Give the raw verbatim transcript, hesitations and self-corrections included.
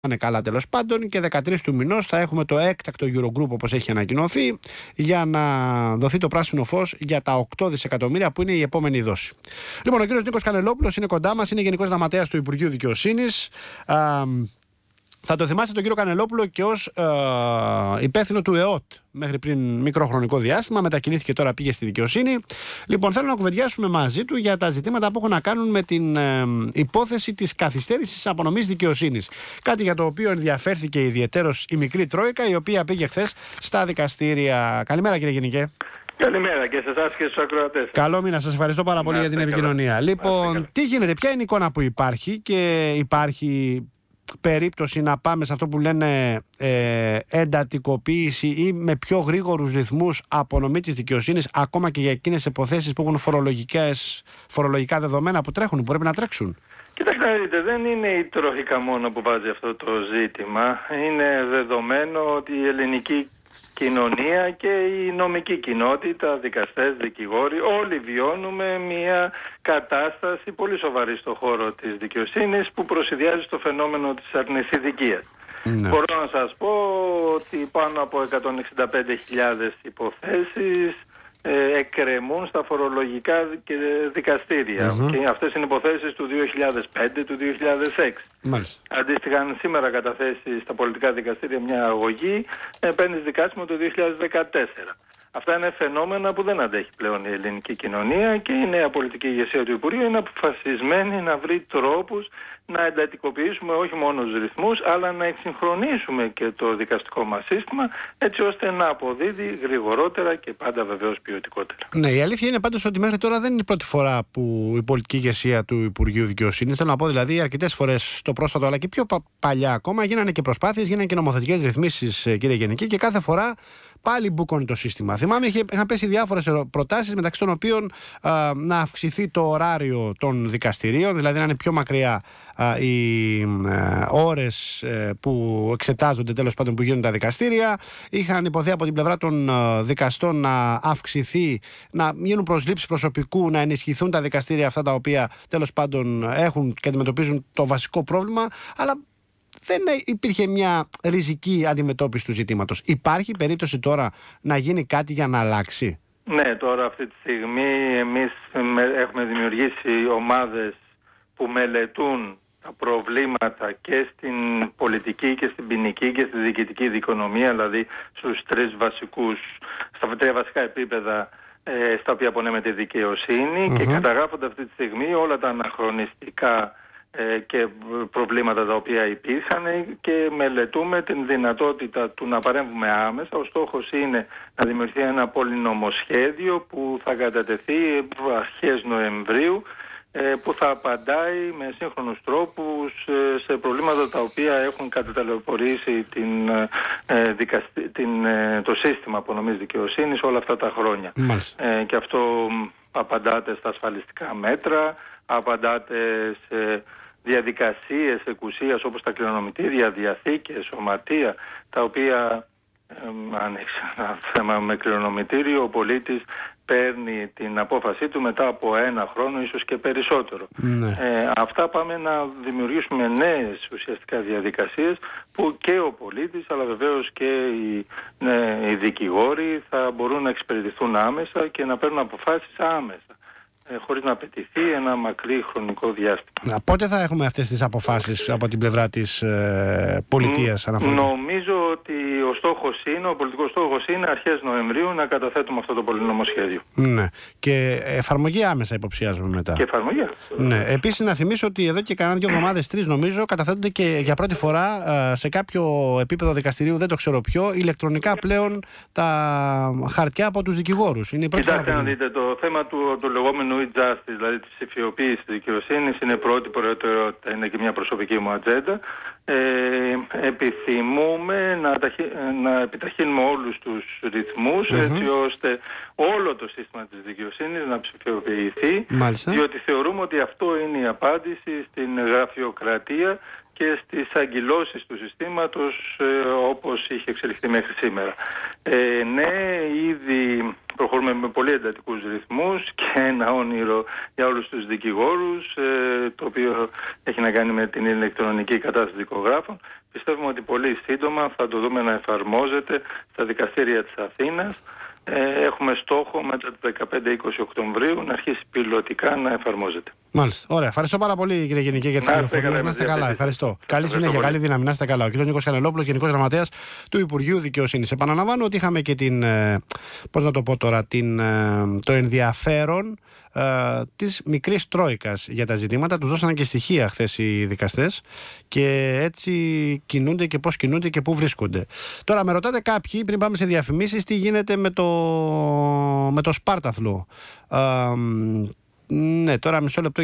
είναι καλά τέλος πάντων, και δεκατρείς του μηνός θα έχουμε το έκτακτο Eurogroup όπως έχει ανακοινωθεί, για να δοθεί το πράσινο φως για τα οκτώ δισεκατομμύρια που είναι η επόμενη δόση. Λοιπόν, ο κύριος Νίκος Κανελόπουλος είναι κοντά μας, είναι Γενικός Γραμματέας του Υπουργείου Δικαιοσύνης. Α, θα το θυμάστε τον κύριο Κανελόπουλο και ως ε, υπεύθυνο του ΕΟΤ μέχρι πριν μικρό χρονικό διάστημα, μετακινήθηκε, τώρα πήγε στη δικαιοσύνη. Λοιπόν, θέλω να κουβεντιάσουμε μαζί του για τα ζητήματα που έχουν να κάνουν με την ε, υπόθεση της καθυστέρησης απονομής δικαιοσύνης. Κάτι για το οποίο ενδιαφέρθηκε ιδιαιτέρως η μικρή Τρόικα, η οποία πήγε χθες στα δικαστήρια. Καλημέρα, κύριε Γενικέ. Καλημέρα και σε εσάς και στους ακροατές. Καλό μήνα, σας ευχαριστώ πάρα πολύ να για την επικοινωνία. Καλά. Λοιπόν, τι γίνεται, ποια είναι η εικόνα που υπάρχει, και υπάρχει περίπτωση να πάμε σε αυτό που λένε ε, εντατικοποίηση ή με πιο γρήγορους ρυθμούς απονομή της δικαιοσύνης, ακόμα και για εκείνες υποθέσεις που έχουν φορολογικές, φορολογικά δεδομένα που τρέχουν, που πρέπει να τρέξουν? Κοιτάξτε να δείτε, δεν είναι η Τρόικα μόνο που βάζει αυτό το ζήτημα. Είναι δεδομένο ότι η ελληνική κοινωνία και η νομική κοινότητα, δικαστές, δικηγόροι, όλοι βιώνουμε μια κατάσταση πολύ σοβαρή στον χώρο της δικαιοσύνης που προσυδειάζει στο φαινόμενο της αρνησιδικίας. Ναι. Μπορώ να σας πω ότι πάνω από εκατόν εξήντα πέντε χιλιάδες υποθέσεις ε, εκκρεμούν στα φορολογικά δικαστήρια. Mm-hmm. Και αυτές είναι υποθέσεις του δύο χιλιάδες πέντε, του δύο χιλιάδες έξι. Μάλιστα. Αντίστοιχα, αν σήμερα καταθέσει στα πολιτικά δικαστήρια μια αγωγή, παίρνει δικάσιμο το δύο χιλιάδες δεκατέσσερα. Αυτά είναι φαινόμενα που δεν αντέχει πλέον η ελληνική κοινωνία, και η νέα πολιτική ηγεσία του Υπουργείου είναι αποφασισμένη να βρει τρόπους να εντατικοποιήσουμε όχι μόνο τους ρυθμούς, αλλά να εξυγχρονίσουμε και το δικαστικό μας σύστημα, έτσι ώστε να αποδίδει γρηγορότερα και πάντα βεβαίως ποιοτικότερα. Ναι, η αλήθεια είναι πάντως ότι μέχρι τώρα δεν είναι η πρώτη φορά που η πολιτική ηγεσία του Υπουργείου Δικαιοσύνης, θέλω να πω δηλαδή αρκετές φορές το πρόσφατο, αλλά και πιο πα- παλιά ακόμα, γίνανε και προσπάθειες, γίνανε και νομοθετικές ρυθμίσεις, κύριε Γενική, και κάθε φορά πάλι μπούκωνε το σύστημα. Θυμάμαι, είχαν πέσει διάφορες προτάσεις, μεταξύ των οποίων α, να αυξηθεί το ωράριο των δικαστηρίων, δηλαδή να είναι πιο μακριά α, οι α, ώρες α, που εξετάζονται, τέλος πάντων, που γίνονται τα δικαστήρια. Είχαν υποθεί από την πλευρά των α, δικαστών να αυξηθεί, να γίνουν προσλήψεις προσωπικού, να ενισχυθούν τα δικαστήρια αυτά τα οποία τέλος πάντων έχουν και αντιμετωπίζουν το βασικό πρόβλημα, αλλά δεν υπήρχε μια ριζική αντιμετώπιση του ζητήματος. Υπάρχει περίπτωση τώρα να γίνει κάτι για να αλλάξει? Ναι, τώρα αυτή τη στιγμή εμείς έχουμε δημιουργήσει ομάδες που μελετούν τα προβλήματα και στην πολιτική και στην ποινική και στη διοικητική δικονομία, δηλαδή στους τρεις βασικούς, στα τρία βασικά επίπεδα ε, στα οποία απονέμεται η δικαιοσύνη, mm-hmm. και καταγράφονται αυτή τη στιγμή όλα τα αναχρονιστικά και προβλήματα τα οποία υπήρχαν, και μελετούμε την δυνατότητα του να παρέμβουμε άμεσα. Ο στόχος είναι να δημιουργηθεί ένα πολυνομοσχέδιο που θα κατατεθεί αρχές Νοεμβρίου, που θα απαντάει με σύγχρονους τρόπους σε προβλήματα τα οποία έχουν καταταλαιπωρήσει την, την, το σύστημα απονομής δικαιοσύνης όλα αυτά τα χρόνια. Ε, και αυτό απαντάται στα ασφαλιστικά μέτρα, απαντάται σε διαδικασίες εκουσίας όπως τα κληρονομητήρια, διαθήκες, σωματεία, τα οποία ε, αν έχει ένα θέμα με κληρονομητήριο, ο πολίτης παίρνει την απόφασή του μετά από ένα χρόνο, ίσως και περισσότερο. Ναι. Ε, αυτά πάμε να δημιουργήσουμε νέες ουσιαστικά διαδικασίες που και ο πολίτης, αλλά βεβαίως και οι, ναι, οι δικηγόροι θα μπορούν να εξυπηρετηθούν άμεσα και να παίρνουν αποφάσεις άμεσα, χωρίς να απαιτηθεί ένα μακρύ χρονικό διάστημα. Πότε θα έχουμε αυτές τις αποφάσεις από την πλευρά της ε, πολιτείας? Νο, νομίζω ότι ο στόχος είναι, ο πολιτικός στόχος είναι αρχές Νοεμβρίου να καταθέτουμε αυτό το πολυνομοσχέδιο. Ναι. Και εφαρμογή άμεσα υποψιάζουμε μετά. Και εφαρμογή. Ναι. Επίσης να θυμίσω ότι εδώ και κανένα δύο εβδομάδες, τρεις νομίζω, καταθέτονται και για πρώτη φορά σε κάποιο επίπεδο δικαστηρίου, δεν το ξέρω ποιο, ηλεκτρονικά πλέον τα χαρτιά από τους δικηγόρους. Είναι η πρώτη Κοιτάξτε φορά να δείτε, το θέμα του, του λεγόμενου e-justice, δηλαδή της ψηφιοποίησης της δικαιοσύνης, είναι πρώτη προτεραιότητα, είναι και μια προσωπική μου ατζέντα. Ε, επιθυμούμε να, ταχύ, να επιταχύνουμε όλους τους ρυθμούς, mm-hmm. έτσι ώστε όλο το σύστημα της δικαιοσύνης να ψηφιοποιηθεί. Μάλιστα. Διότι θεωρούμε ότι αυτό είναι η απάντηση στην γραφειοκρατία και στις αγκυλώσεις του συστήματος ε, όπως είχε εξελιχθεί μέχρι σήμερα. Ε, ναι, ήδη προχωρούμε με πολύ εντατικούς ρυθμούς και ένα όνειρο για όλους τους δικηγόρους, το οποίο έχει να κάνει με την ηλεκτρονική κατάσταση δικογράφων. Πιστεύουμε ότι πολύ σύντομα θα το δούμε να εφαρμόζεται στα δικαστήρια της Αθήνας. Έχουμε στόχο μετά το δεκαπέντε είκοσι Οκτωβρίου να αρχίσει πιλωτικά να εφαρμόζεται. Μάλιστα. Ωραία. Ευχαριστώ πάρα πολύ, κύριε Γενική, για τις πληροφορίες. Να είστε καλά. Ευχαριστώ. Καλή συνέχεια, καλή δύναμη. Να είστε καλά. Ο κύριος Νίκος Κανελόπουλος, Γενικός Γραμματέας του Υπουργείου Δικαιοσύνης. Επαναλαμβάνω ότι είχαμε και την, πώς να το πω τώρα, την, το ενδιαφέρον ε, της μικρής τρόικας για τα ζητήματα. Τους δώσανε και στοιχεία χθες οι δικαστές και έτσι κινούνται και πώς κινούνται και πού βρίσκονται. Τώρα, με ρωτάτε κάποιοι, πριν πάμε σε διαφημίσεις, τι γίνεται με το, με το Σπάρταθλο. Ε, ναι, τώρα μισό λεπτό.